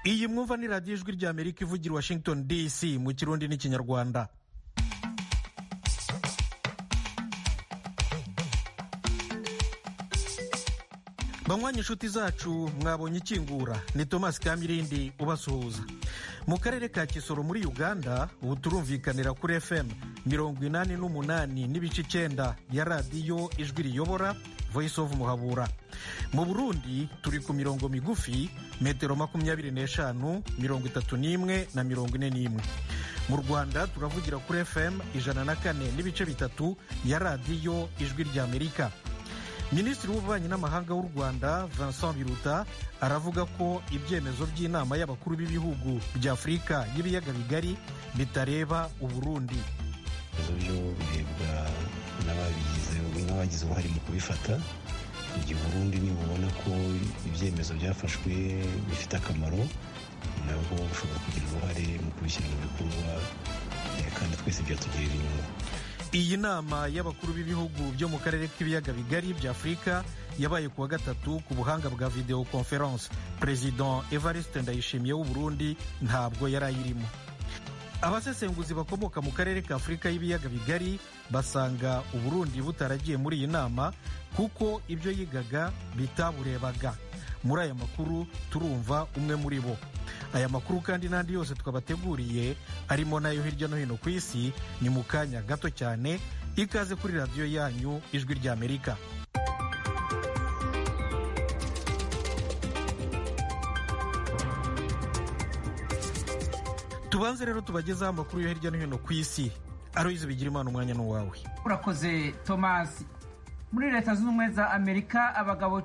iyi mwumva ni radiyo ijwi rya Amerika ivugira Washington DC mu Kirundi n'Ikinyarwanda. Banywanyi inshuti zacu mwabonye ikingura, ni Thomas Kamirindi ubasuhuza. Mu karere ka Kisoro muri Uganda ubu turumvikanira kuri FM 88.9 ya radiyo ijwi riyobora Voice of Muhabura. Mu Burundi turi ku mirongo migufi metero 25, 31 na 41. Mu Rwanda turavugira kuri FM 104.3 ya radiyo ijwi rya Amerika. Minisitiri w'ububanyi n'amahanga w'u Rwanda Vincent Biruta aravuga ko ibyemezo by'inama y'abakuru b'ibihugu bya Afurika y'ibiyaga bigari bitareba Uburundi. Ibyo birebwa n'abagize uruhare mu kubifata. Igihe Burundi nibubona ko ibyemezo byafashwe bifite akamaro, nabwo bushobora kugira uruhare mu kubishyira mu bikorwa, kandi twese byatugirira inyungu. Iyi nama y'abakuru b'ibihugu byo mu karere k'ibiyaga bigari bya Afurika yabaye kuwa gatatu ku buhanga bwa video conference. President Evariste Ndayishimiye w'u Burundi ntabwo yarayirimo. Abasesenguzi bakomoka mu karere ka Afurika y'ibiyaga bigari basanga u Burundi butaragiye muri iyi nama kuko ibyo yigaga bitaburebaga. Muri aya makuru turumva umwe muri bo. Aya makuru kandi n'andi yose twabateguriye arimo nayo hirya no hino ku isi ni mu kanya gato cyane. Ikaze kuri radiyo yanyu ijwi rya Amerika. Tubanze rero tubagezaho amakuru yo hirya no hino ku isi. Aloyize Bigirimana, umwanya n'uwawe. Urakoze Thomas. Muri Leta Zunze Ubumwe za Amerika abagabo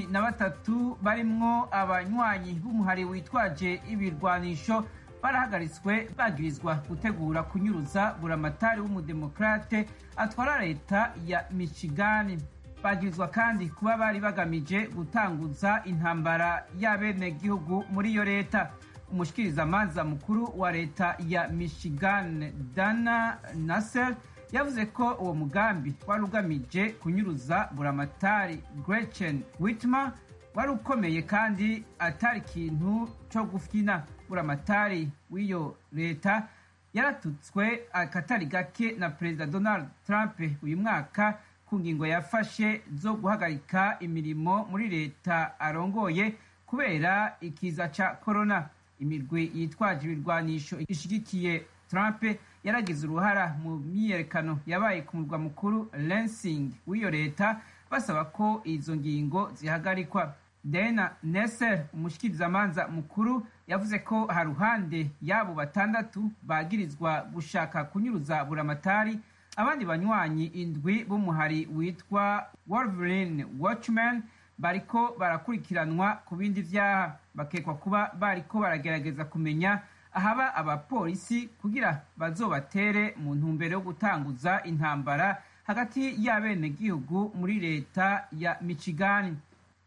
13 barimwo abanywanyi b'umuhari witwaje ibirwanisho barahagaritswe bagirizwa gutegura kunyuruza buramatari w'umudemokrate atwara leta ya Michigan. Bagirizwa kandi kuba bari bagamije gutanguza intambara y'abenegihugu muri iyo leta. Umushikirizamanza mukuru wa leta ya Michigan Dana Nassel yavuze ko uwo mugambi wari ugamije kunyuruza buramatari Gretchen Whitmer wari ukomeye kandi atari ikintu cyo gufyina. Buramatari w'iyo leta yaratutswe akatari gake na Perezida Donald Trump uyu mwaka ku ngingo yafashe zo guhagarika imirimo muri leta arongoye kubera ikiza ca corona. Imirwi yitwaje ibirwanisho ishigikiye Trump yaragize uruhara mu myiyerekano yabaye ku murwa mukuru Lansing w'iyo leta basaba ko izo ngingo zihagarikwa. Dana Nassel, umushikirizamanza mukuru, yavuze ko haruhande yabo batandatu bagirizwa gushaka kunyuruza buramatari, abandi banywanyi 7 b'umuhari witwa Wolverine Watchmen bariko barakurikiranwa ku bindi vyaha. Bakekwa kuba bariko baragerageza kumenya ahaba abapolisi kugira bazobatere mu ntumbero yo gutanguza intambara hagati y'abenegihugu muri leta ya Michigan.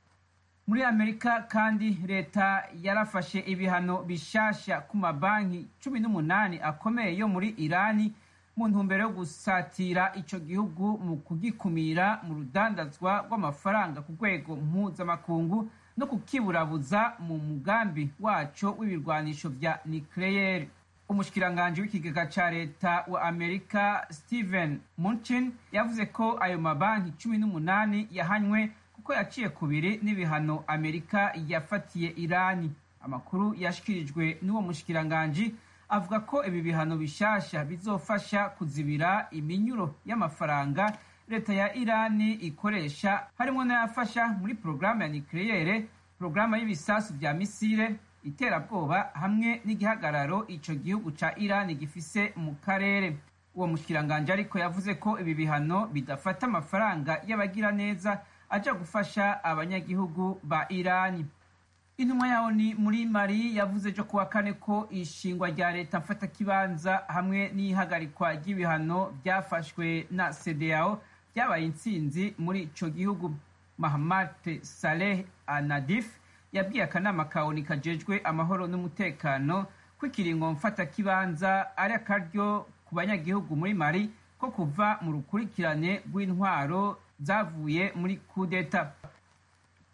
Muri Amerika kandi leta yarafashe ibihano bishasha ku mabanki 18 akomeye yo muri Irani mu ntumbero yo gusatira ico gihugu mu kugikumira mu rudandazwa rw'amafaranga ku rwego mpuzamakungu no kukiburabuza mu mugambi waco w'ibirwanisho vya nucleaire. Umushikiranganje w'ikigega ca leta wa Amerika Steven Mnuchin yavuze ko ayo mabanki 18 yahanywe kuko yaciye kubiri n'ibihano Amerika yafatiye Irani. Amakuru yashikirijwe n'uwo mushikiranganje avuga ko ibi bihano bishasha bizofasha kuzibira iminyuro y'amafaranga leta ya Irani ikoresha, harimo n'ayafasha muri programme ya nucleaire, programme y'ibisasu vya misile, iterabwoba hamwe n'igihagararo ico gihugu ca Irani gifise mu karere. Uwo mushikiranganje ariko yavuze ko ibi bihano bidafata amafaranga y'abagira neza aja gufasha abanyagihugu ba Irani. Intumwa yaho ni muri Mali yavuze jo kuwa kane ko ishingwa rya leta mfata kibanza hamwe n'ihagarikwa ry'ibihano byafashwe na CEDEAO byabaye intsinzi muri ico gihugu. Mahamat Saleh Anadif yabwiye akanama kaoni kajejwe amahoro n'umutekano ko ikiringo mfata kibanza ari akaryo ku banyagihugu muri Mali ko kuva mu rukurikirane rw'intwaro zavuye muri kudeta.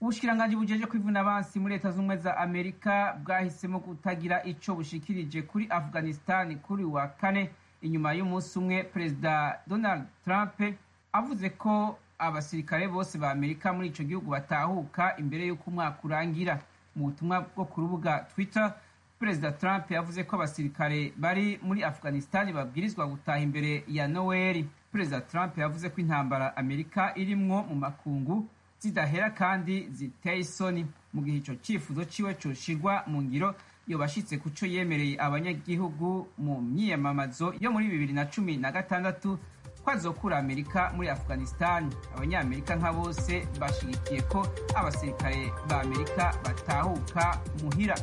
ubushikiranganji bujeje kwivuna abansi muri leta z'ubumwe za amerika bwahisemo kutagira ico bushikirije kuri afghanistan kuri wa kane inyuma y'umunsi umwe perezida Donald Trump avuze ko abasirikare bose ba amerika muri ico gihugu batahuka imbere y'uko umwaka urangira. Mu butumwa bwo ku rubuga Twitter, perezida Trump yavuze ko abasirikare bari muri Afghanistan babwirizwa gutaha imbere ya Noel. Perezida Trump yavuze ko intambara Amerika irimwo mu makungu zidahera kandi ziteye isoni. Mu gihe ico cifuzo ciwe coshirwa mu ngiro, yobashitse kuco yemereye abanyagihugu mu myiyamamazo yo muri 2016 ko azokura Amerika muri Afghanistan. Abanyamerika nka bose bashigikiye ko abasirikare ba Amerika batahuka muhira.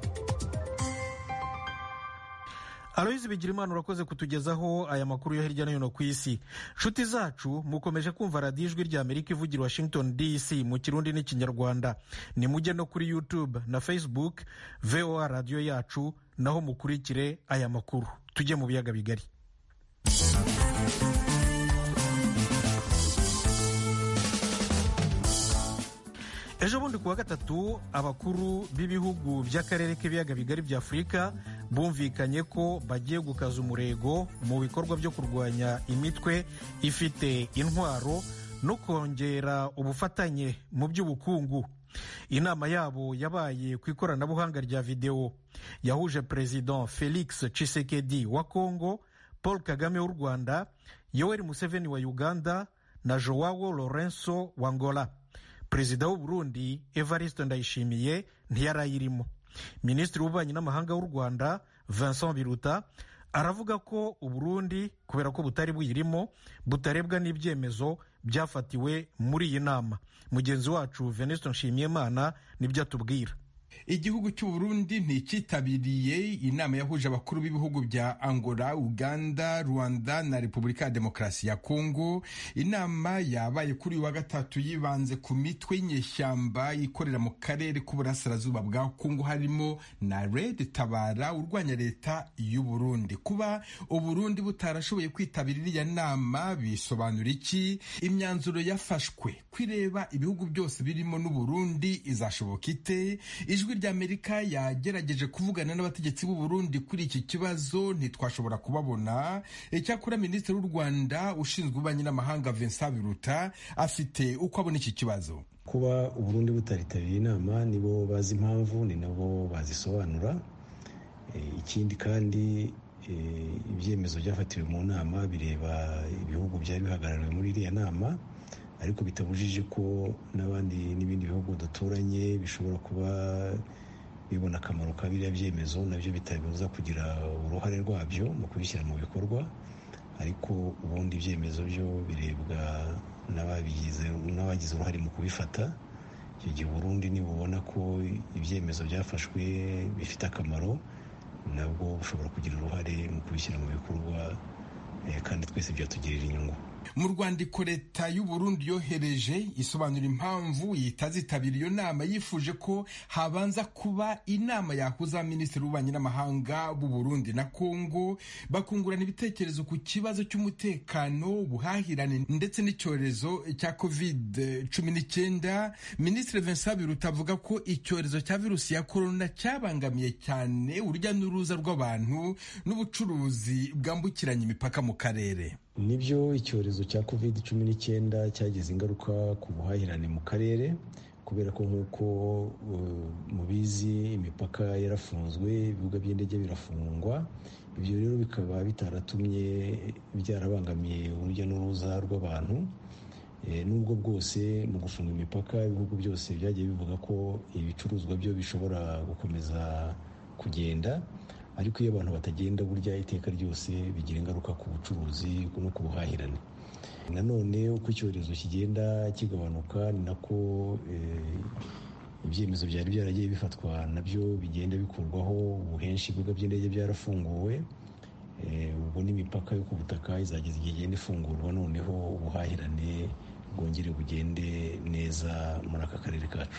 Aloyizi Bigirimana urakoze kutugezaho aya makuru yo hirya no hino ku isi. Nshuti zacu mukomeje kumva radiyo ijwi rya Amerika ivugira Washington DC mu Kirundi n'Ikinyarwanda. Ni mujye no kuri YouTube na Facebook VOA radiyo yacu, naho mukurikire aya makuru. Tujye mu biyaga bigari. Ejo bundi kuwa gatatu abakuru b'ibihugu by'akarere k'ibiyaga bigari bya Afurika bumvikanye ko bagiye gukaza umurego mu bikorwa byo kurwanya imitwe ifite intwaro no kongera ubufatanye mu by'ubukungu. Inama yabo yabaye ku ikoranabuhanga rya video, yahuje President Felix Tshisekedi wa Congo, Paul Kagame w'u Rwanda, Yoweri Museveni wa Uganda na Joao Lourenço wa Angola. Perezida w'u Burundi Evariste Ndayishimiye ntiyarayirimo. Minisitiri w'ububanyi n'amahanga w'u Rwanda Vincent Biruta aravuga ko u Burundi kubera ko butari buyirimo butarebwa n'ibyemezo byafatiwe muri iyi nama. Mugenzi wacu Venuste Nshimiyimana nibyo atubwira. Igihugu cy'u Burundi ntikitabiriye inama yahuje abakuru b'ibihugu bya Angola, Uganda, Rwanda na Repubulika ya Demokarasi ya Kongo. Inama yabaye kuri wa gatatu yibanze ku mitwe y'inyeshyamba ikorera mu karere k'uburasirazuba bwa Kongo, harimo na Red Tabara urwanya leta y'u Burundi. Kuba u Burundi butarashoboye kwitabira iriya nama bisobanura iki? Imyanzuro yafashwe kwireba ibihugu byose birimo n'u Burundi izashoboka ite? Ijwi rya Amerika yagerageje kuvugana n'abategetsi b'u Burundi kuri iki kibazo ntitwashobora kubabona. Icyakora Minisitiri w'u Rwanda ushinzwe ububanyi n'amahanga Vincent Biruta afite uko abona iki kibazo. Kuba u Burundi butaritabiriye inama nibo bazi impamvu, ni nabo bazisobanura. Ikindi kandi ibyemezo byafatiwe mu nama bireba ibihugu byari bihagarariwe muri iriya nama, ariko bitabujije ko n'ibindi bihugu duturanye bishobora kuba bibona akamaro ka biriya byemezo, nabyo bitabibuza kugira uruhare rwabyo mu kubishyira mu bikorwa. Ariko ubundi ibyemezo byo birebwa n'abagize uruhare mu kubifata. Icyo gihe Burundi nibubona ko ibyemezo byafashwe bifite akamaro, nabwo bushobora kugira uruhare mu kubishyira mu bikorwa, kandi twese byatugirira inyungu. Mu rwandiko leta y'u Burundi yohereje isobanura impamvu itazitabira iyo nama, yifuje ko habanza kuba inama yahuza Minisitiri w'ububanyi n'amahanga b'u Burundi na Kongo bakungurana ibitekerezo ku kibazo cy'umutekano, ubuhahirane ndetse n'icyorezo cya COVID-19. Minisitiri Vincent Biruta avuga ko icyorezo cya virusi ya corona cyabangamiye cyane urujya n'uruza rw'abantu n'ubucuruzi bwambukiranya imipaka mu karere. Nibyo icyorezo cya COVID-19 cyagize ingaruka ku buhahirane mu karere, kubera ko nk'uko mubizi imipaka yarafunzwe, ibibuga by'indege birafungwa. Ibyo rero bikaba bitaratumye byarabangamiye urujya n'uruza rw'abantu. Nubwo bwose mu gufunga imipaka ibihugu byose byagiye bivuga ko ibicuruzwa byo bishobora gukomeza kugenda, ariko iyo abantu batagenda burya iteka ryose bigira ingaruka ku bucuruzi no ku buhahirane. Nanone uko icyorezo kigenda kigabanuka ni nako ibyemezo byari byaragiye bifatwa nabyo bigenda bikurwaho. Ubu henshi ibibuga by'indege byarafunguwe, ubwo n'imipaka yo ku butaka izageza igihe igenda ifungurwa, noneho ubuhahirane bwongere bugende neza muri aka karere kacu.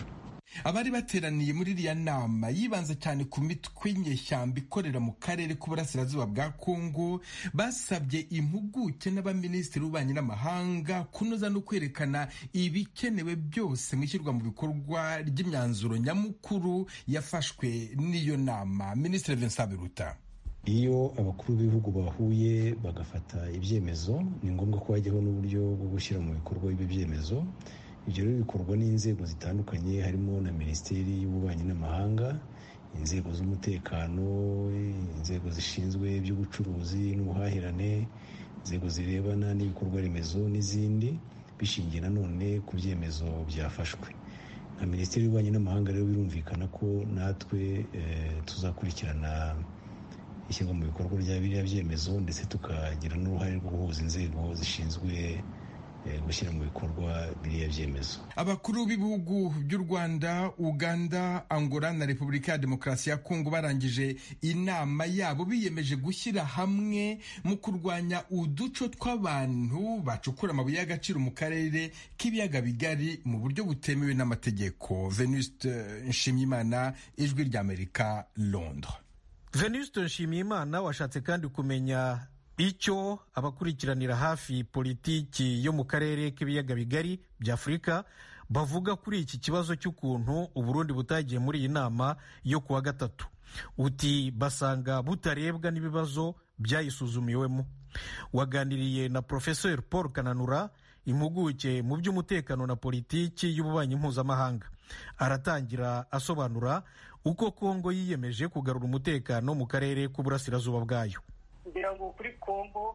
abari bateraniye muri iriya nama yibanze cyane ku mitwe y'inyeshyamba ikorera mu karere k'uburasirazuba bwa Kongo basabye impuguke n'abaminisitiri b'ububanyi n'amahanga kunoza no kwerekana ibikenewe byose mu ishyirwa mu bikorwa ry'imyanzuro nyamukuru yafashwe n'iyo nama. Minisitiri Vincent Biruta: iyo abakuru b'ibihugu bahuye bagafata ibyemezo ni ngombwa ko hajyaho n'uburyo bwo gushyira mu bikorwa ibyo byemezo. Ibyo rero bikorwa n'inzego zitandukanye, harimo na Minisiteri y'Ububanyi n'Amahanga, inzego z'umutekano, inzego zishinzwe iby'ubucuruzi n'ubuhahirane, inzego zirebana n'ibikorwa remezo n'izindi, bishingiye nanone ku byemezo byafashwe. Nka Minisiteri y'Ububanyi n'Amahanga rero birumvikana ko natwe tuzakurikirana ishyirwa mu bikorwa rya biriya byemezo, ndetse tukagira n'uruhare rwo guhuza inzego zishinzwe gushyira mu bikorwa biriya byemezo. Abakuru b'ibihugu by'u Rwanda, Uganda, Angola na Repubulika ya Demokarasi ya Kongo barangije inama yabo biyemeje gushyira hamwe mu kurwanya uduco tw'abantu bacukura amabuye y'agaciro mu karere k'ibiyaga bigari mu buryo butemewe n'amategeko. Venuste Nshimiyimana, Ijwi ry'Amerika, Londres. Venuste Nshimiyimana washatse kandi kumenya icyo abakurikiranira hafi politiki yo mu karere k'ibiyaga bigari bya Afurika bavuga kuri iki kibazo cy'ukuntu Uburundi butagiye muri iyi nama yo kuwa gatatu. Uti basanga butarebwa n'ibibazo byayisuzumiwemo. Waganiriye na Professeur Paul Kananura, impuguke mu by'umutekano na politiki y'ububanyi mpuzamahanga. Aratangira asobanura uko Kongo yiyemeje kugarura umutekano mu karere k'uburasirazuba bwayo. ngira ngo kuri Kongo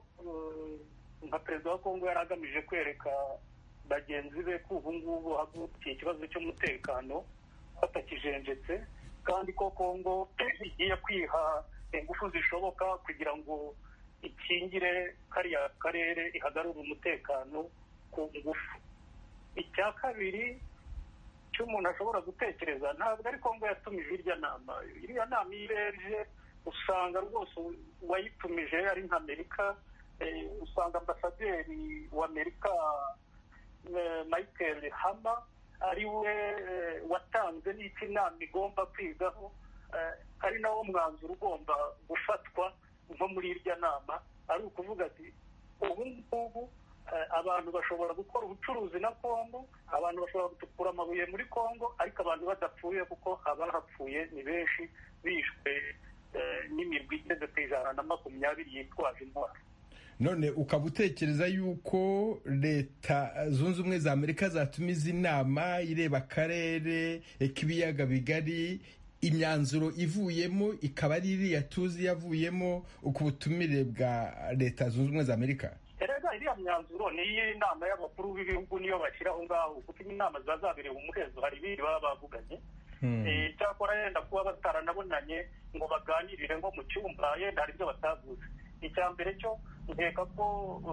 nka perezida wa Kongo yari agamije kwereka bagenzi be ko ubu ngubu hagurukiye ikibazo cy'umutekano hatakijenjetse, kandi ko Kongo igiye kwiha ingufu zishoboka kugira ngo ikingire kariya karere, ihagarure umutekano ku ngufu. Icya kabiri cy'umuntu ashobora gutekereza, ntabwo ari Kongo yatumije iriya nama. Iriya nama ireje usanga rwose uwayitumije ari nka Amerika. Usanga ambasaderi w'Amerika Michael Hammer ari we watanze n'icyo inama igomba kwigaho, ari nawo mwanzuro ugomba gufatwa nko muri irya nama, ari ukuvuga ati ubu ngubu abantu bashobora gukora ubucuruzi na Kongo, abantu bashobora gucukura amabuye muri Kongo, ariko abantu badapfuye, kuko abahapfuye ni benshi, bishwe n'imirwi igeze ku 120 yitwaje intwaro. None ukaba utekereza yuko leta zunze ubumwe za Amerika zatumiza inama ireba akarere k'ibiyaga bigari, imyanzuro ivuyemo ikaba ari iriya tuzi yavuyemo ku butumire bwa leta zunze ubumwe za Amerika? Erega iriya myanzuro ni iy'inama y'abakuru b'ibihugu niyo bashyiraho ngaho, kuko inama zazabereye umuhezo hari ibindi baba bavuganye. Cyakora yenda kuba bataranabonanye ngo baganirire ngo mu cyumba, yenda hari ibyo batavuze. Icya mbere cyo nkeka ko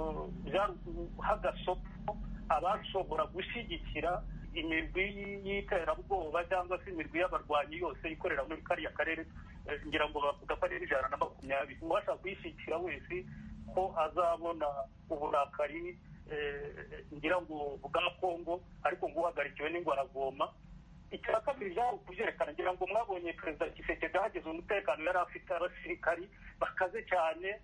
byaruha agasopo abashobora gushyigikira imirwi y'iterabwoba cyangwa se imirwi y'abarwanyi yose ikorera muri kariya karere. Ngira ngo bavuga ko ari 120. Uwashaka kuyishyigikira wese ko azabona uburakari ngira ngo bwa Kongo, ariko ngo uhagarikiwe n'ingwaragoma. Icya kabiri byari kubyerekana, ngira ngo mwabonye Perezida Tshisekedi ahageze umutekano yari afite abasirikari bakaze cyane,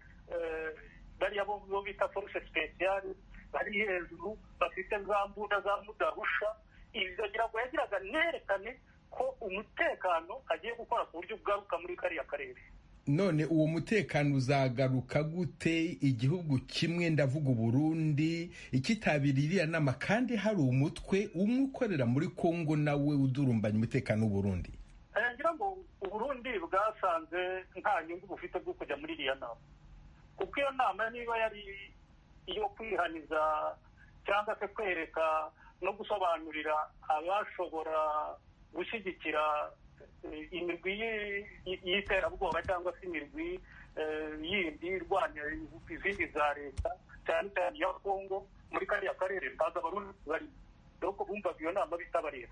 bariya bo bita force speciale bari hejuru, bafite za mbunda za mudarusha. Ibyo ngira ngo yagiraga nerekane ko umutekano agiye gukora ku buryo bwaruka muri kariya karere. None uwo mutekano uzagaruka gute igihugu kimwe, ndavuga Burundi, ikitabiriye nama kandi hari umutwe umwe ukorera muri Kongo nawe udurumbanya umutekano w'u Burundi? Ngira ngo Burundi bwasanze nta nyungu bufite bwo kujya muri iriya nama, kuko iyo nama niba yari iyo kwihaniza cyangwa se kwereka no gusobanurira abashobora gushyigikira imirwi y'iterabwoba cyangwa se imirwi yindi irwanya izindi za leta, cyane cyane ya Kongo muri kariya karere, ntabwo Abarundi bari doko bumvaga iyo nama bitabareba.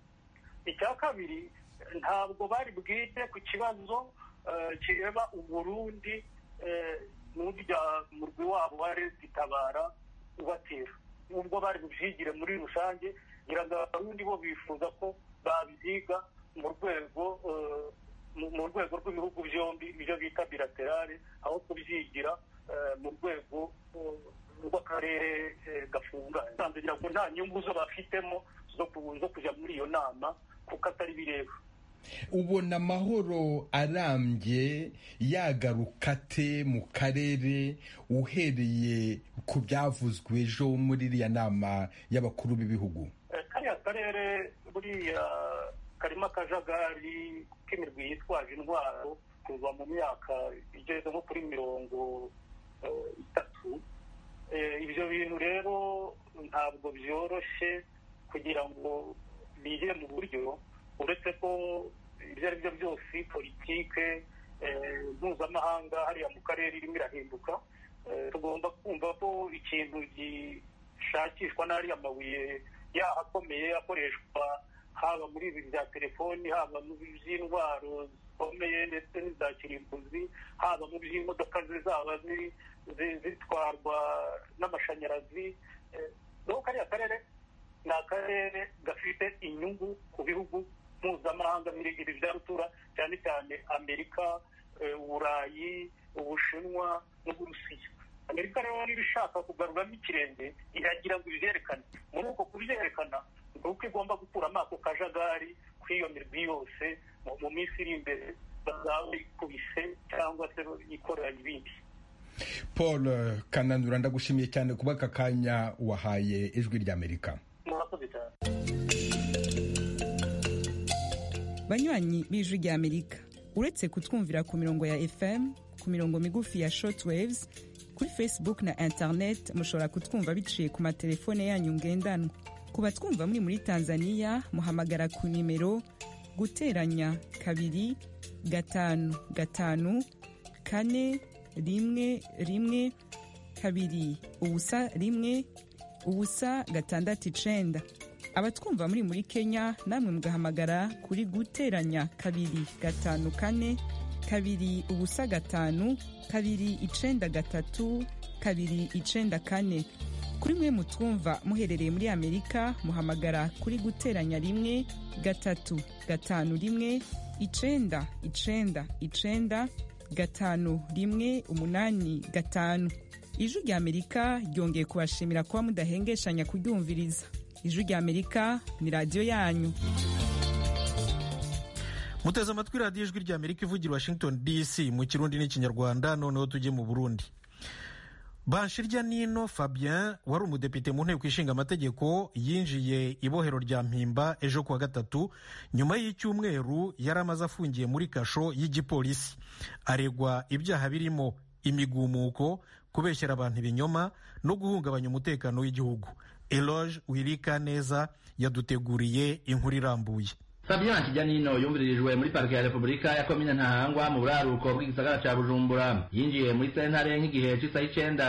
Icya kabiri, ntabwo bari bwite ku kibazo kireba Uburundi n'urya murwi wabo wari zitabara ubatera, ubwo bari bubyigire muri rusange. Ngira ngo Abarundi bo bifuza ko babyiga mu rwego rw'ibihugu byombi ibyo bita bilaterale, aho kubyigira mu rwego rw'akarere gafunganye. Ngira ngo nta nyungu zo bafitemo zo kujya muri iyo nama kuko atari bireba. ubona amahoro arambye yagaruka te mu karere uhereye ku byavuzwe ejo muri iriya nama y'abakuru b'ibihugu? kariya karere buriya karimo akajagari k'imirwi yitwaje intwaro kuva mu myaka igeze nko kuri 30. Ibyo bintu rero ntabwo byoroshye kugira ngo bige mu buryo, uretse ko ibyo ari byo byose politike mpuzamahanga hariya mu karere irimo irahinduka. Tugomba kumva ko ikintu gishakishwa n'ariya mabuye yahakomeye akoreshwa haba muri ibi bya telefoni, haba mu by'intwaro zikomeye ndetse n'iza kirimbuzi, haba mu by'imodoka zizaba zitwarwa n'amashanyarazi. Rero kariya karere ni akarere gafite inyungu ku bihugu mpuzamahanga ibi bya rutura, cyane cyane Amerika, Uburayi, Ubushinwa n'Uburusiya. Amerika rero niba ishaka kugaruramo ikirenge iragira ngo ibyerekane. Muri uko kubyerekana ni uko igomba gukuramo ako kajagari kw'iyo mirwi yose mu minsi iri imbere bazaba ikubise cyangwa se yikorera ibindi. Paul Kananura, ndagushimiye cyane kuba aka kanya wahaye Ijwi ry'Amerika. Murakoze cyane. Banywanyi b'Ijwi ry'Amerika, uretse kutwumvira ku mirongo ya FM, ku mirongo migufi ya shortwaves, kuri Facebook na internet mushobora kutwumva biciye ku matelefone yanyu ngendanwa. Ku batwumva muri Tanzania muhamagara ku nimero guteranya 255 4 1 2 ubusa 1 ubusa 6. Abatwumva muri Kenya namwe mugahamagara kuri guteranya 254 2 ubusa 5 2 93 2 94. Kuri mwe mutwumva muherereye muri Amerika muhamagara kuri guteranya 1 3 5 1 9 9 5 1 8 5. Ijwi ry'Amerika ryongeye kubashimira kuba mudahengeshanya kuryumviriza. Ijwi ry'Amerika ni radio yanyu. Muteze amatwi radiyo Ijwi ry'Amerika ivugira Washington DC mu Kirundi n'Ikinyarwanda. Noneho tujye mu Burundi. Banshirya Nino Fabien wari umudepite mu nteko ishinga amategeko yinjiye ibohero rya Mpimba ejo kuwa gatatu nyuma y'icyumweru yari amaze afungiye muri kasho y'igipolisi. Aregwa ibyaha birimo imigumuko, kubeshyera abantu ibinyoma no guhungabanya umutekano w'igihugu. Eloge Wirikaneza yaduteguriye inkuru irambuye. Fabien Kijyanino yumvirijwe muri parike ya Republika ya komine Ntahangwa mu buraruko bw'igisagara ca Bujumbura. Yinjiye muri sentare nk'igihe c'isaha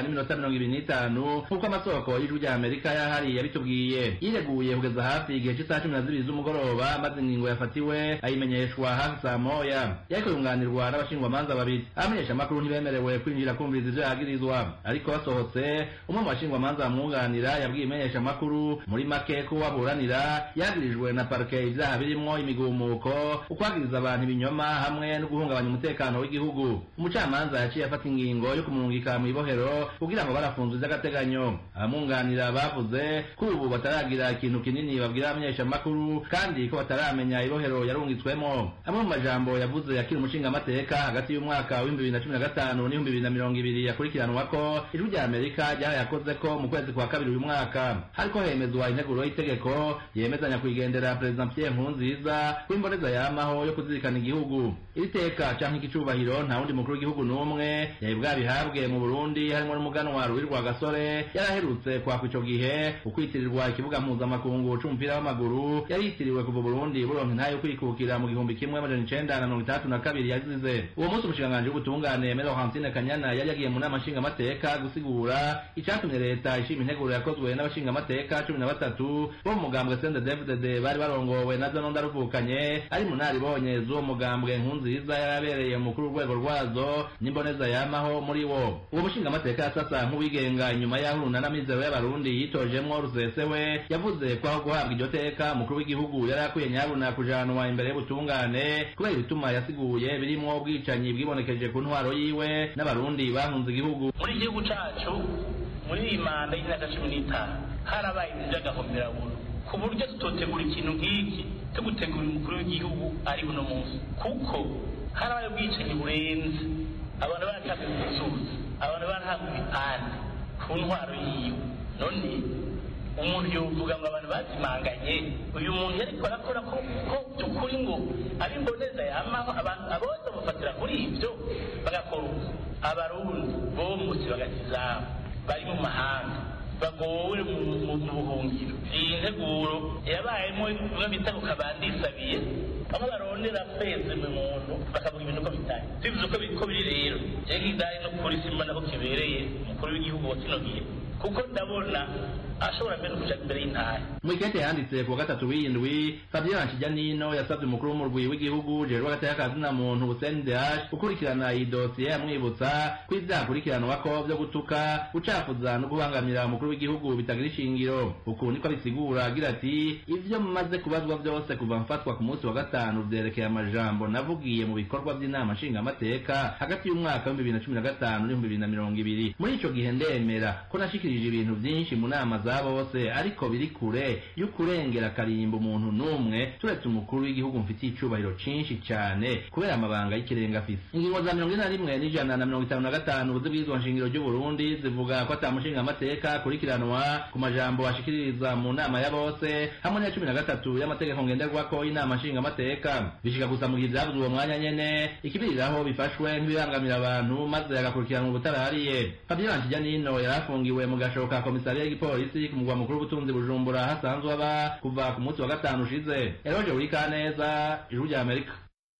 9:25 nk'uko amasoko y'Ijwi ry'Amerika yahari yabitubwiye. Yireguye kugeza hafi igihe c'isaha 12 z'umugoroba, maze ingingo yafatiwe ayimenyeshwa hafi saa moya. Yariko yunganirwa n'abashingwamanza babiri. Abamenyesha amakuru ntibemerewe kwinjira kumviriza ivyo yagirizwa, ariko basohotse umwe mu bashingwamanza bamwunganira yabwiye imenyesha amakuru muri make ko waburanira yagirijwe na parike ivyaha birimo imigumuko, ukwagiriza abantu ibinyoma hamwe no guhungabanya umutekano w'igihugu. Umucamanza yaciye afata ingingo yo kumurungika mu ibohero kugira ngo barafunzwe by'agateganyo. Abamwunganira bavuze ko ubu bataragira ikintu kinini babwira abamenyesha amakuru kandi ko bataramenya ibohero yarungitswemo. Amwe mu majambo yavuze yakiri umushinga amateka hagati y'umwaka wa 2015 n'2020 yakurikiranwa ko Ijwi ry'Amerika yakoze ko mu kwezi kwa kabiri uyu mwaka hariko hemezwa integuro y'itegeko yemezanya kuigendera President Pierre Nkurunziza kw'imboneza yamaho yo kuzirikana igihugu. Iri teka canke ikicubahiro nta wundi mukuru w'igihugu n'umwe yabwa bihabwe mu Burundi, harimo n'umuganwa Ruhirwa Gasore yaraherutse kwakwa ico gihe ukwitirirwa ikibuga mpuzamakungu c'umupira w'amaguru yaritiriwe kuva Burundi buronka ntayo kwikukira mu 1932 yazize. Uwo munsi umushikiranganji w'ubutungane Mero Hansine Kanyana yari yagiye mu nama nshinga amateka gusigura icatumye leta ishima integuro yakozwe n'abashinga amateka 13 bo mu mugambwe CNDD-FDD bari barongowe na Zanonda ruvukanye ari munaribonye z'uwo mugambwe Nkurunziza yarabereye umukuru w'urwego rwazo n'imboneza yamaho muri wo. Uwo mushingamateka yasasa nk'uwigenga inyuma y'aho urunanamizero y'abarundi yitojemwo rusesewe yavuze ko aho guhabwa iryo teka umukuru w'igihugu yari akwiye nyabuna kujanwa imbere y'ubutungane kubera ibituma yasiguye birimwo ubwicanyi bwibonekeje ku ntwaro yiwe n'abarundi bahunze igihugu. Muri igihugu cacu muri iyi manda y'imyaka 15 harabaye ivy'agahomerabuntu ku buryo tutotegura ikintu nk'iki tugutegura umukuru w'igihugu ari uno munsi, kuko harabaye ubwicanyi burenze, abantu barashaka gusubiza, abantu barahabwa ibipande ku ntwaro yiwe. None umuntu yovuga ngo abantu bazimanganye, uyu muntu yariko arakora ko tukuri ngo ari imboneza yamaho, abantu abose bafatira kuri ivyo bagakora. Abarundi bomutse bagatizabo bari mu mahanga bagowe mu buhungiro. Iyi nteguro yabayemo bimwe bita ku kabandisabiye, aho barondera feze mu muntu bakavuga ibintu ko bitari bivuze ko biri rero nk'idari no polisi mbona ko kibereye umukuru w'igihugu wa kino gihe, kuko ndabona ashobora mbere kuja imbere y'intara. Mu ikete yanditse ku wa gatatu w'indwi, Fabien Nshijanino yasabye umukuru w'umurwi w'igihugu Jerome Gatayakazina muntu CNDH gukurikirana iyi dosiye amwibutsa ko ivyakurikiranwako vyo gutuka, gucafuza no gubangamira umukuru w'igihugu bitagira ishingiro. Uku niko bisigura agira ati ivyo mumaze kubazwa vyose kuva mfatwa ku munsi wa gatanu vyerekeye amajambo navugiye mu bikorwa vy'inama nshingamateka hagati y'umwaka wa 2015 n'2020. Muri ico gihe ndemera ko nashikirije ibintu vyinshi mu nama bose ariko biri kure y'ukurengera karimba umuntu n'umwe turetse umukuru w'igihugu mfitiye icubahiro cinshi cyane kubera amabanga y'ikirenga afise. Ingingo za 41 n'ijana na 55 z'ibwirizwa nshingiro ry'u Burundi zivuga ko atamushinga amateka akurikiranwa ku majambo ashikiririza mu nama ya bose, hamwe na 13 y'amategeko ngenderwako y'inama nshinga amateka. Bishika gusa mu gihe vyavuzwe uwo mwanya nyene ikibiriraho bifashwe nk'ibibangamira abantu maze agakurikiranwa ubutarariye. Fabien Nshijanino yarafungiwe mu gashoka komisariya y'igipolisi ku mugwa mukuru w'ubutunzi Bujumbura hasanzwe aba kuva ku munsi wa gatanu ushize. Eroje Urikaneza, Ijwi ry'Amerika.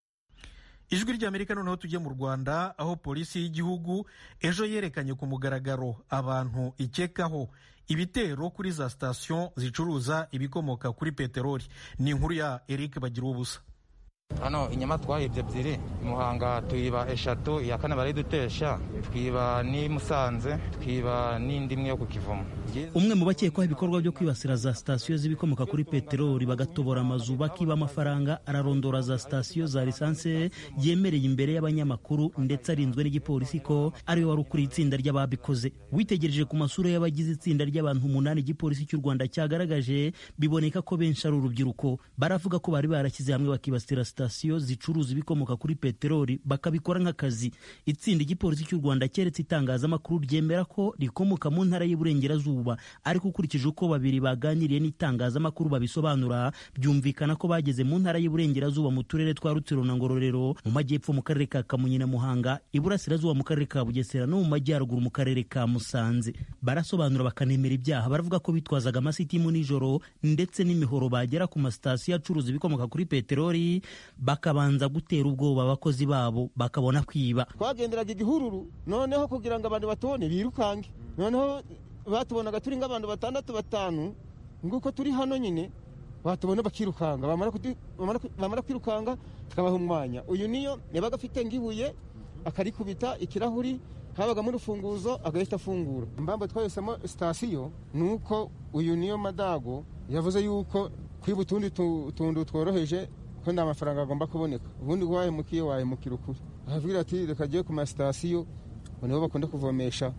Ijwi ry'Amerika. Noneho tujye mu Rwanda, aho polisi y'igihugu ejo yerekanye ku mugaragaro abantu ikekaho ibitero kuri za sitasiyo zicuruza ibikomoka kuri peteroli. Ni inkuru ya Eric Bagiruwubusa. Hano inyama twahibye ebyiri, Muhanga tuyiba 3, iya kane baridutesha, twiba ni Musanze, twiba n'indi imwe yo ku Kivumu. Umwe mu bakekwaho ibikorwa byo kwibasira za sitasiyo z'ibikomoka kuri peteroli bagatobora amazu bakiba amafaranga, ararondora za sitasiyo za lisanse yemereye imbere y'abanyamakuru, ndetse arinzwe n'igipolisi ko ari we wari ukuriye itsinda ry'ababikoze. Witegereje ku masura y'abagize itsinda ry'abantu 8 igipolisi cy'u Rwanda cyagaragaje, biboneka ko benshi ari urubyiruko. Baravuga ko bari barashyize hamwe bakibasira sitasiyo zicuruza ibikomoka kuri peteroli bakabikora nk'akazi. Itsinda igipolisi cy'u Rwanda cyeretse itangazamakuru ryemera ko rikomoka mu ntara y'Iburengerazuba, ariko ukurikije uko babiri baganiriye n'itangazamakuru babisobanura, byumvikana ko bageze mu ntara y'Iburengerazuba mu turere twa Rutsiro na Ngororero, mu majyepfo mu karere ka Kamonyi na Muhanga, Iburasirazuba mu karere ka Bugesera no mu majyaruguru mu karere ka Musanze. Barasobanura bakanemera ibyaha, baravuga ko bitwazaga amasitimu nijoro ndetse n'imihoro bagera ku masitasiyo acuruza ibikomoka kuri peteroli, bakabanza gutera ubwoba abakozi babo bakabona kwiba. Twagenderaga igihururu, noneho kugira ngo abantu batubone birukange, noneho batubonaga turi nk'abantu 6-5 nguko turi hano nyine, batubona bakirukanga, bamara kwirukanga tukabaha umwanya. Uyu niyo yabaga afite ngibuye akarikubita ikirahuri, habaga muri urufunguzo agahita afungura. Impamvu twahisemo sitasiyo nuko uyu niyo Madago yavuze yuko kwiba utundi tundu tworoheje ko nta mafaranga agomba kuboneka, ubundi wahemukiye wahemukira ukuri. Ahavugira ati reka jye ku masitasiyo niho bakunda kuvomesha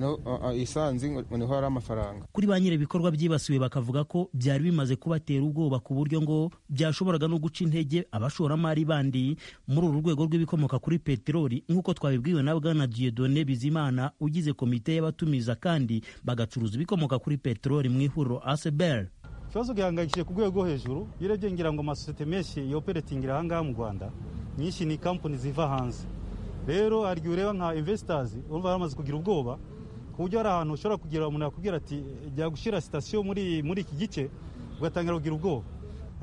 isanzi ngo niho hari amafaranga. Kuri ba nyiri ibikorwa byibasiwe bakavuga ko byari bimaze kubatera ubwoba ku buryo ngo byashoboraga no guca intege abashoramari bandi muri uru rwego rw'ibikomoka kuri peteroli, nk'uko twabibwiwe na Bwana Dieudonné Bizimana ugize komite y'abatumiza kandi bagacuruza ibikomoka kuri peteroli mu ihuriro ASBL. Ikibazo gihangayikishije ku rwego rw'hejuru, yirebye ngira ngo amasosiyete menshi yoperatingira ahangaha mu Rwanda nyinshi ni kampani ziva hanze. Rero aryo ureba nka investors urumva bamaze kugira ubwoba ku buryo hari ahantu ushobora kugira umuntu yakubwira ati jya gushyira sitasiyo muri iki gice, ugatangira kugira ubwoba.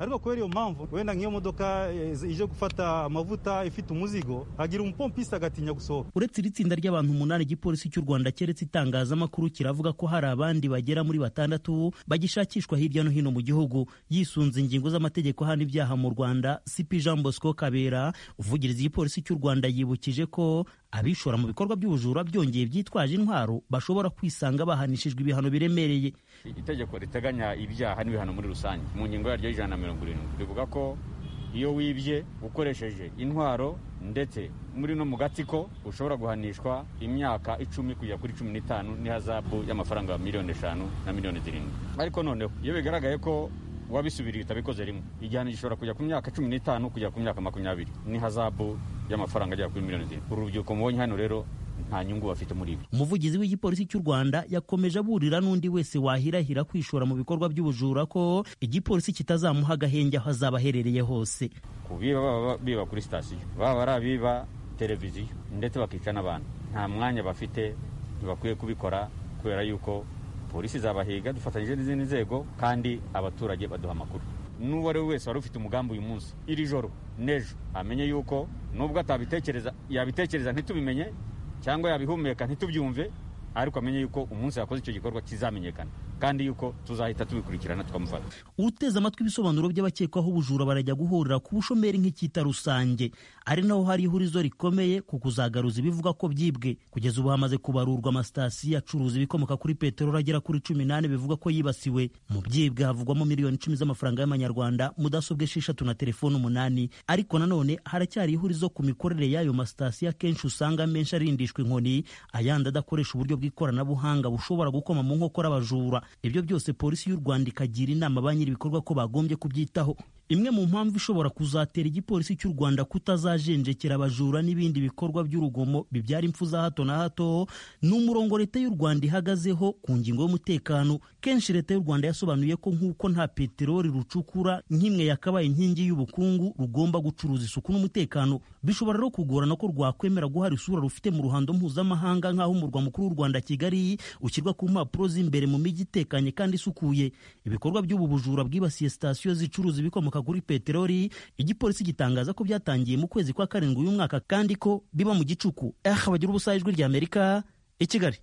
ariko kubera iyo mpamvu wenda nk'iyo modoka ije gufata amavuta ifite umuzigo hagira umupompisi agatinya gusohoka. Uretse iri tsinda ry'abantu 8 igipolisi cy'u Rwanda keretse itangazamakuru kiravuga ko hari abandi bagera muri 6 bagishakishwa hirya no hino mu gihugu. Yisunze ingingo z'amategeko hano ibyaha mu Rwanda, CP Jean Bosco Kabera uvugiriza igipolisi cy'u Rwanda yibukije ko abishora mu bikorwa by'ubujura byongeye byitwaje intwaro bashobora kwisanga bahanishijwe ibihano biremereye. Itegeko riteganya ibyaha n'ibihano muri rusange mu ngingo yaryo y'170 rivuga ko iyo wibye ukoresheje intwaro ndetse muri no mu gatsiko ushobora guhanishwa imyaka 10 kujya kuri 15 n'ihazabu y'amafaranga miliyoni 5 na miliyoni 7. Ariko noneho iyo bigaragaye ko wabisubiriye utabikoze rimwe, igihano gishobora kujya ku myaka 15 kujya ku myaka 20 n'ihazabu y'amafaranga ajya kuri miliyoni 7. Urubyiruko mubonye hano rero nta nyungu bafite muri ibi. Umuvugizi w'igipolisi cy'u Rwanda yakomeje aburira n'undi wese wahirahira kwishora mu bikorwa by'ubujura ko igipolisi kitazamuha agahenge aho azaba aherereye hose. Kubiba baba biba kuri sitasiyo, baba barabiba televiziyo ndetse bakica n'abantu, nta mwanya bafite, ntibakwiye kubikora kubera yuko polisi zabahiga dufatanyije n'izindi nzego kandi abaturage baduha amakuru. N'uwo ari wese wari ufite umugambi uyu munsi iri joro nejo amenye yuko nubwo atabitekereza yabitekereza ntitubimenye cyangwa yabihumeka ntitubyumve, ariko amenye yuko umunsi yakoze icyo gikorwa kizamenyekana kandi yuko tuzahita tubikurikirana tukamufata. Uteze amatwi ibisobanuro by'abakekwaho ubujura barajya guhurira ku bushomeri nk'icyita rusange, ari naho hari ihurizo rikomeye ku kuzagaruza ibivuga ko byibwe. Kugeza ubu hamaze kubarurwa amasitasiyo acuruza ibikomoka kuri peteroli agera kuri 18 bivuga ko yibasiwe. Mu byibwe havugwamo miliyoni 10 z'amafaranga y'amanyarwanda, mudasobwa 6 na telefone 8. Ariko nanone haracyari ihurizo ku mikorere y'ayo masitasiyo akenshi usanga menshi arindishwa inkoni, ayandi adakoresha uburyo bw'ikoranabuhanga bushobora gukoma mu nkokora abajura. Ibyo byose polisi y'u Rwanda ikagira inama ba nyiri ibikorwa ko bagombye kubyitaho. Imwe mu mpamvu ishobora kuzatera igipolisi cy'u Rwanda kutazajenjekera abajura n'ibindi bikorwa by'urugomo bibyara impfu za hato na hato ni umurongo leta y'u Rwanda ihagazeho ku ngingo y'umutekano. Kenshi leta y'u Rwanda yasobanuye ko nk'uko nta peteroli rucukura nk'imwe yakabaye inkingi y'ubukungu rugomba gucuruza isuku n'umutekano. Bishobora rero kugorana ko rwakwemera guhara isura rufite mu ruhando mpuzamahanga nk'aho umurwa mukuru w'u Rwanda Kigali ushyirwa ku mpapuro z'imbere mu mijyi itekanye kandi isukuye. Ibikorwa by'ubu bujura bwibasiye sitasiyo zicuruza ibikomoka kuri peteroli, igipolisi gitangaza ko byatangiye mu kwezi kwa 7 uyu mwaka kandi ko biba mu gicuku. Bagira ubusa ijwi rya Amerika i Kigali.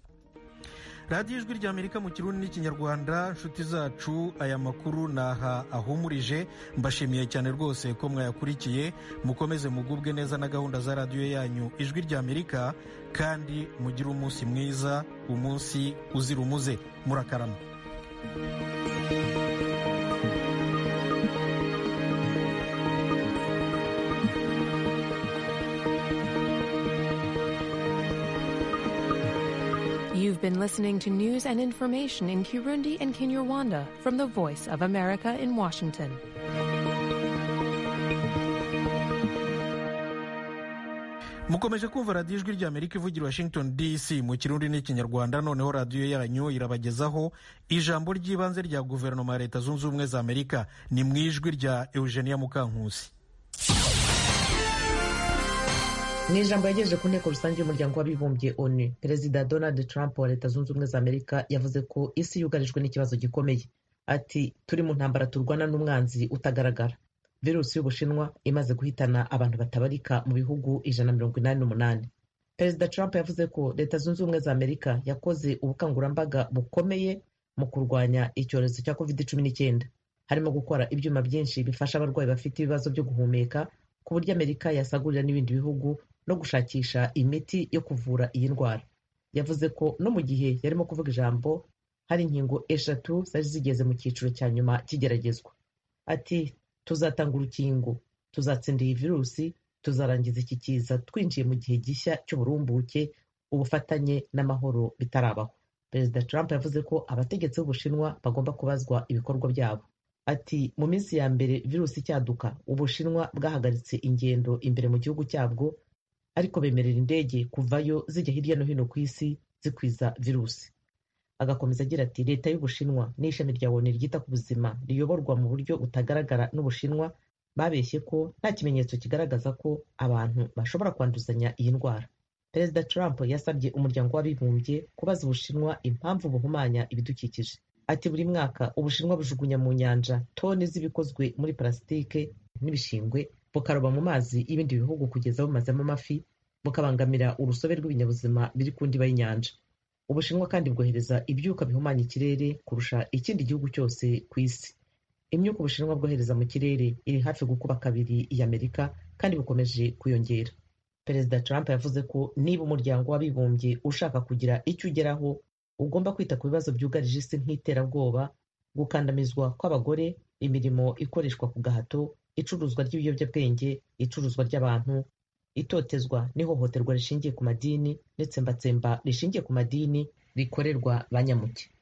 radiyo ijwi rya Amerika mu Kirundi n'Ikinyarwanda. Nshuti zacu, aya makuru naha ahumurije. Mbashimiye cyane rwose ko mwayakurikiye. Mukomeze mugubwe neza na gahunda za radiyo yanyu ijwi rya Amerika, kandi mugire umunsi mwiza, umunsi uzira umuze. Murakarama. You've been listening to news and information in Kirundi and Kinyarwanda from the Voice of America in Washington. Mukomeje kumva radiyo ijwi rya Amerika ivugira Washington DC mu Kirundi n'Ikinyarwanda. Noneho radiyo yanyu irabagezaho ijambo ry'ibanze rya guverinoma ya Leta Zunze Ubumwe za Amerika. Ni mu ijwi rya Eugenia Mukankusi. Mu ijambo yagejeje ku nteko rusange y'umuryango w'abibumbye ONU, Perezida Donald Trump wa Leta Zunze Ubumwe za Amerika yavuze ko isi yugarijwe n'ikibazo gikomeye. Ati, turi mu ntambara turwana n'umwanzi utagaragara. Virusi y'Ubushinwa imaze guhitana abantu batabarika mu bihugu 188. Perezida Trump yavuze ko Leta Zunze Ubumwe za Amerika yakoze ubukangurambaga bukomeye mu kurwanya icyorezo cya COVID-19, harimo gukora ibyuma byinshi bifasha abarwayi bafite ibibazo byo guhumeka, ku buryo Amerika yasagurira n'ibindi bihugu no gushakisha imiti yo kuvura iyi ndwara. Yavuze ko no mu gihe yarimo kuvuga ijambo hari inkingo 3 zari zigeze mu cyiciro cya nyuma kigeragezwa. Ati, tuzatanga urukingo, tuzatsinda iyi virusi, tuzarangiza iki kiza twinjiye mu gihe gishya cy'uburumbuke, ubufatanye n'amahoro bitarabaho. Perezida Trump yavuze ko abategetsi b'Ubushinwa bagomba kubazwa ibikorwa byabo. Ati, mu minsi ya mbere virusi cyaduka, Ubushinwa bwahagaritse ingendo imbere mu gihugu cyabwo, ariko bemerera indege kuvayo zijya hirya no hino ku isi zikwiza virusi. Agakomeza agira ati, leta y'Ubushinwa n'ishami rya ONU ryita ku buzima riyoborwa mu buryo butagaragara n'Ubushinwa babeshye ko nta kimenyetso kigaragaza ko abantu bashobora kwanduzanya iyi ndwara. Perezida Trump yasabye umuryango w'abibumbye kubaza Ubushinwa impamvu buhumanya ibidukikije. ati buri mwaka Ubushinwa bujugunya mu nyanja toni z'ibikozwe muri parasitike n'ibishingwe bukaroba mu mazi y'ibindi bihugu kugeza bumazemo amafi bukabangamira urusobe rw'ibinyabuzima biri ku ndiba y'inyanja. Ubushinwa kandi bwohereza ibyuka bihumanya ikirere kurusha ikindi gihugu cyose ku isi. Imyuka Ubushinwa bwohereza mu kirere iri hafi gukuba kabiri iy'Amerika kandi bukomeje kwiyongera. Perezida Trump yavuze ko niba umuryango w'abibumbye ushaka kugira icyo ugeraho ugomba kwita ku bibazo byugarije isi nk'iterabwoba, gukandamizwa kw'abagore, imirimo ikoreshwa ku gahato, icuruzwa ry'ibiyobyabwenge, icuruzwa ry'abantu, itotezwa n'ihohoterwa rishingiye ku madini n'itsembatsemba rishingiye ku madini rikorerwa ba nyamuke.